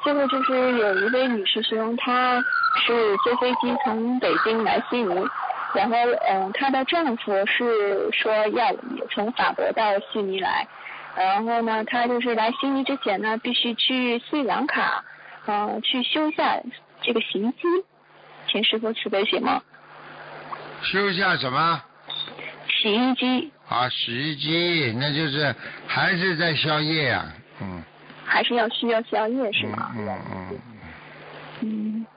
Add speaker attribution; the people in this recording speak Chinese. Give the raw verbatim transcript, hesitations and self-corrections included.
Speaker 1: 这个就是有一位女师兄，她是坐飞机从北京来悉尼，然后嗯、呃，她的丈夫是说要从法国到悉尼来，然后呢，她就是来悉尼之前呢，必须去斯里兰卡，呃，去修下这个行机，请师傅慈悲行吗？
Speaker 2: 修下什么？
Speaker 1: 洗衣机。
Speaker 2: 啊，洗衣机，那就是还是在宵夜啊，嗯。
Speaker 1: 还是要需要宵夜是吗？
Speaker 2: 嗯嗯嗯。
Speaker 1: 嗯，